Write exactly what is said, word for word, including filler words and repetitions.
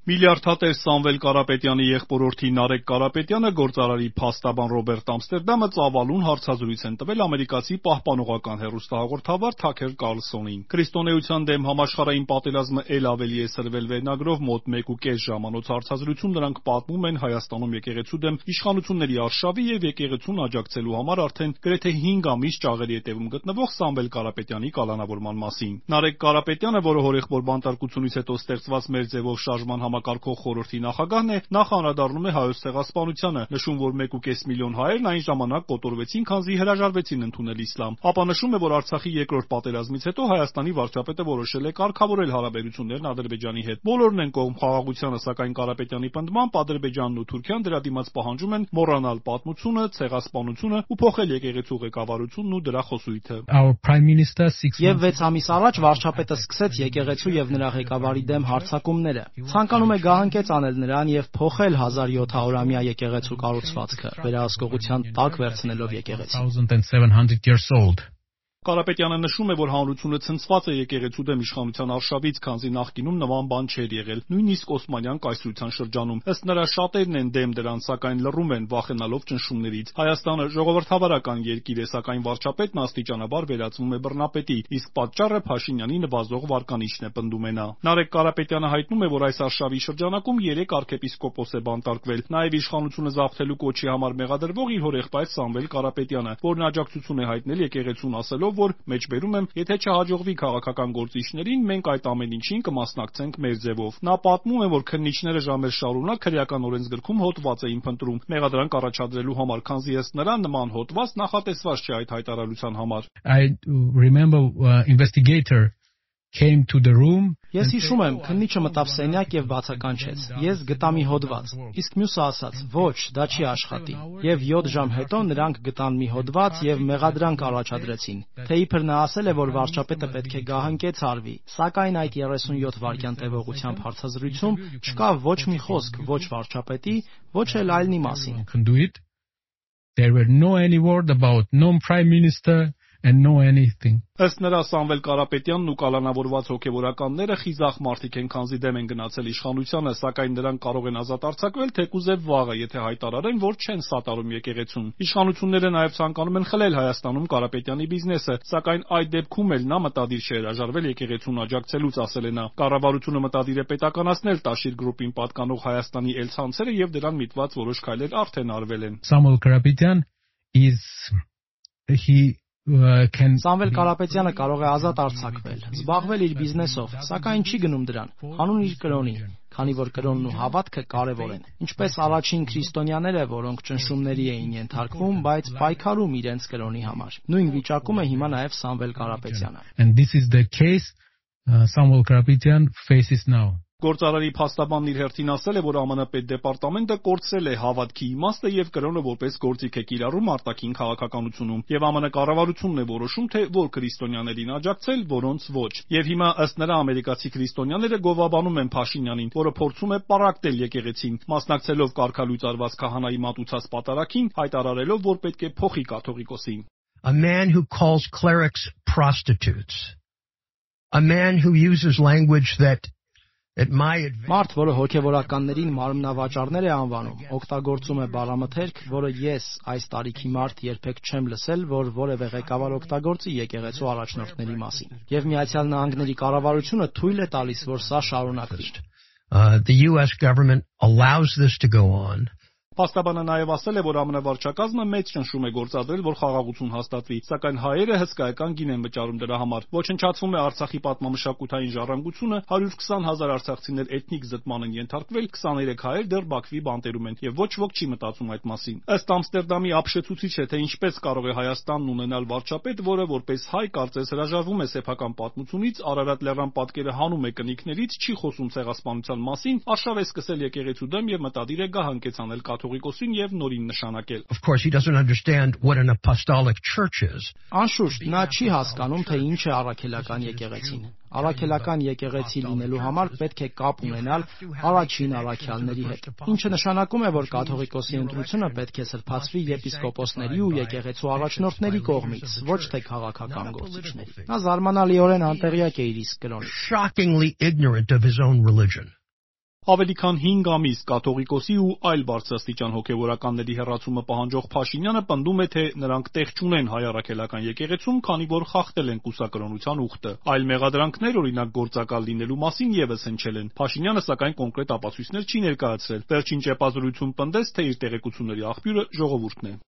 Միլիարդատեր Սամվել Կարապետյանի եղբորորդի Նարեկ Կարապետյանը գործարարի փաստաբան Ռոբերտ Ամստերդամը ծավալուն հարցազրույց են տվել ամերիկացի պահպանողական հեռուստահաղորդավար Թաքեր Կարլսոնին։ Քրիստոնեության դեմ համաշխարհային պատերազմը ել ավելի է սրվել վերնագրով մոտ մեկ ու կես ժամանոց հարցազրույցում նրանք պատմում են Հայաստանում եկեղեցու դեմ իշխանությունների արշավի եւ եկեղեցուն աջակցելու համար արդեն գրեթե հինգ ամիս ճաղերի հետևում գտնվող Սամվել Կարապետյանի կալանավորման մասին։ Նարեկ Կարապետյանը, որը հորեղբոր բանտարկությունից հետո ստեղծված մեր ձևով շարժման համակարգող խորհրդի նախագահն է, նախ անդրադառնում է Հայոց ցեղասպանությանը, նշում, որ մեկ ու կես միլիոն հայերն այն ժամանակ կոտորվեցին, քանզի հրաժարվեցին ընդունել իսլամ։ Ապա նշում է, որ Արցախի երկրորդ պատերազմից հետո Հայաստանի վարչապետը որոշել է կարգավորել հարաբերություններն Ադրբեջանի հետ։ Բոլորն են կողմ խաղաղությանը, սակայն Կարապետյանի պնդմամբ Ադրբեջանն ու Թուրքիան դրա դիմաց պահանջում են մոռանալ պատմությունը, ցեղասպանությունը ու փոխել եկեղեցու ղեկավարությունն ու դրա խոսույթը։ Եվ վեց ամիս առաջ վարչապետը սկսեց եկեղեցու եւ նրա ղեկավարի դեմ հարձակումները։ Ցանկանում է գահանկեց անել նրան եւ փոխել հազար յոթ հարյուրամյա եկեղեցու կառուցվածքը, վերահսկողության տակ վերցնելով եկեղեցին։ Կարապետյանը նշում է, որ հանրությունը ցնցված է եկեղեցու դեմ իշխանության արշավից, քանզի նախկինում նման բան չէր եղել, նույնիսկ Օսմանյան կայսրության շրջանում։ Ըստ նրա շատերն են դեմ դրան, սակայն լռում են վախենալով ճնշումներից։ Հայաստանը ժողովրդավարական երկիր է, սակայն վարչապետն աստիճանաբար վերածվում է բռնապետի, իսկ պատճառը Փաշինյանի նվազող վարկանիշն է, պնդում է նա։ Նարեկ Կարապետյանը հայտնում է, որ այս արշավի շրջանակում երեք arczepiskopos է բանտարկվել, նաև իշխանությունը զավթելու կոչի համար մեղադրվող իր հորեղբայր Սամվել Կարապետյանը, որն աջակցություն է հայտնել եկեղեցուն, ասելով, որ մեջբերում եմ, եթե չհաջողվի քաղաքական գործիչներին, մենք այդ ամեն ինչին կմասնակցենք մեր ձևով։ Նա պատմում է, որ քննիչները ժամեր շարունակ քրեական օրենսգրքում հոդված էին փնտրում մեղադրանք առաջադրելու համար, քանզի ըստ նրա նման հոդված նախատեսված չէ այդ հայտարարության համար։ I remember uh, investigator came to the room. Ես հիշում եմ, քննիչը մտավ սենյակ եւ բացականչեց։ Ես գտա մի հոդված, իսկ մյուսը ասաց. «Ոչ, դա չի աշխատի»։ Եվ յոթ ժամ հետո նրանք գտան մի հոդված եւ մեղադրանք առաջադրեցին։ Թե իբր նա ասել է, որ վարչապետը պետք է գահանկեց արվի, սակայն այդ երեսունյոթ վայրկյան տևողությամբ հարցազրույցում չկա ոչ մի խոսք ոչ վարչապետի, ոչ էլ այլնի մասին։ There were no any word about no prime minister and no anything. Ըստ նրա Սամվել Կարապետյանն ու կալանավորված հոգևորականները խիզախ մարդիկ են, քանզի դեմ են գնացել իշխանությանը, սակայն նրանք կարող են ազատ արձակվել թեկուզ եւ վաղը, եթե հայտարարեն, որ չեն սատարում եկեղեցուն։ Իշխանությունները նաեւ ցանկանում են խլել Հայաստանում Կարապետյանի բիզնեսը, սակայն այդ դեպքում էլ նա մտադիր չէ հրաժարվել եկեղեցուն աջակցելուց, ասել է նա։ Կառավարությունը մտադիր է պետականացնել Տաշիր գրուպին պատկանող Հայաստանի էլ ցանցերը եւ դրան միտված որոշ քայլեր արդեն արվել են։ Samuel Karapetyan is he Սամվել Կարապետյանը կարող է ազատ արձակվել, զբաղվել իր բիզնեսով, սակայն չի գնում դրան, հանուն իր կրոնի, քանի որ կրոնն ու հավատքը կարևոր են։ Ինչպես առաջին քրիստոնյաները, որոնք ճնշումների էին ենթարկվում, բայց պայքարում իրենց կրոնի համար։ Նույն վիճակում է հիմա նաև Սամվել Կարապետյանը։ And this is the case uh, Samuel Karapetyan faces now. Գործարարի փաստաբանն իր հերթին ասել է, որ ԱՄՆ պետդեպարտամենտը կորցրել է հավատքի իմաստը եւ կրոնը որպես գործիք է կիրառում արտաքին քաղաքականությունում, եւ ԱՄՆ կառավարությունն է որոշում, թե որ քրիստոնյաներին աջակցել, որոնց ոչ։ Եվ հիմա ըստ նրա ամերիկացի քրիստոնյաները գովաբանում են Փաշինյանին, որը փորձում է պառակտել եկեղեցին, մասնակցելով կարգալույծ արված քահանայի մատուցած պատարագին, հայտարարելով, որ պետք է փոխի կաթողիկոսին։ A man who calls clerics prostitutes. A man who uses language that Մարդ, որը հոգևորականներին մարմնավաճառներ է անվանում, օգտագործում է բառամթերք, որը ես այս տարիքի մարդ երբեք չեմ լսել, որ որևէ ղեկավար օգտագործի եկեղեցու առաջնորդների մասին։ Եվ Միացյալ Նահանգների կառավարությունը թույլ է տալիս, որ սա շարունակվի։ Uh, the U S government allows this to go on. Փաստաբանը նաև ասել է, որ ԱՄՆ վարչակազմը մեծ ճնշում է գործադրել, որ խաղաղություն հաստատվի, սակայն հայերը հսկայական գին են վճարում դրա համար։ Ոչնչացվում է Արցախի պատմամշակութային ժառանգությունը, հարյուր քսան հազար արցախցիներ էթնիկ զտման են ենթարկվել, քսաներեք հայեր դեռ Բաքվի բանտերում են, եւ ոչ ոք չի մտածում այդ մասին։ Ըստ Ամստերդամի ապշեցուցիչ է, թե ինչպես կարող է Հայաստանն ունենալ վարչապետ, որը որպես հայ կարծես հրաժարվում է սեփական պատմությունից, Արարատ լեռան պատկերը հանում է կնիքներից, չի խոսում ցեղասպանության մասին, արշավ է սկսել եկեղեցու դեմ եւ մտադիր է գահանկեցանել կաթողիկոսին եւ նորին նշանակել։ Of course, he doesn't understand what an apostolic church is. Անշուշտ, նա չի հասկանում, թե ինչ է առաքելական եկեղեցին։ Առաքելական եկեղեցի լինելու համար պետք է կապ ունենալ առաջին առաքյալների հետ, ինչը նշանակում է, որ կաթողիկոսի ընտրությունը պետք է սրբացվի եպիսկոպոսների ու եկեղեցու առաջնորդների կողմից, ոչ թե քաղաքական գործիչների։ Նա զարմանալիորեն անտեղյակ է իր իսկ կրոնից։ Shockingly ignorant of his own religion. Ավելի քան հինգ ամիս կաթողիկոսի ու այլ բարձրաստիճան հոգևորականների հեռացումը պահանջող Փաշինյանը պնդում է, թե նրանք տեղ չունեն հայ առաքելական եկեղեցում, քանի որ խախտել են կուսակրոնության ուխտը։ Այլ մեղադրանքներ, օրինակ գործակալ լինելու մասին, ևս հնչել են։ Փաշինյանը սակայն կոնկրետ ապացույցներ չի ներկայացրել։ Վերջին ճեպազրույցում պնդեց, թե իր տեղեկությունների աղբյուրը ժողովուրդն է։